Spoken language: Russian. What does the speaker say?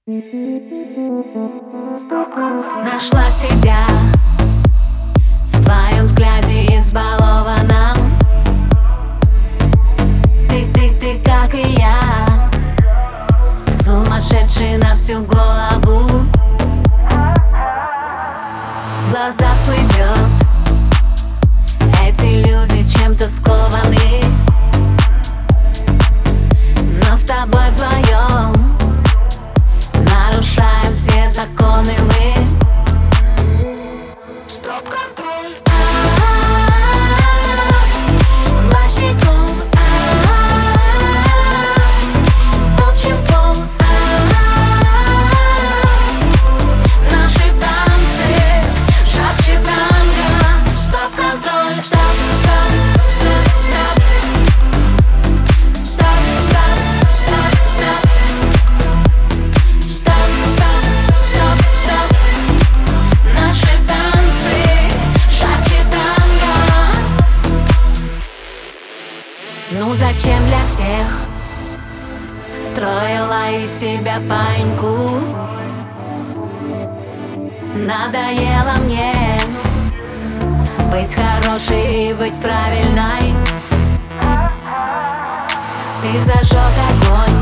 Нашла себя в твоем взгляде избалованном. Ты, как и я, сумасшедший на всю голову. В глазах плывет, эти люди чем-то скованы, но с тобой вдвоем нарушаем все законы мы. Стоп-контроль. Босиком топчем пол. Наши танцы жарче танго. Стоп-контроль. Стоп, стоп, стоп, стоп. Стоп, стоп, стоп, стоп. Стоп, стоп, стоп, стоп. Наши танцы жарче танго. Ну зачем для всех строила из себя паньку? Надоело мне быть хорошей и быть правильной. Ты зажег огонь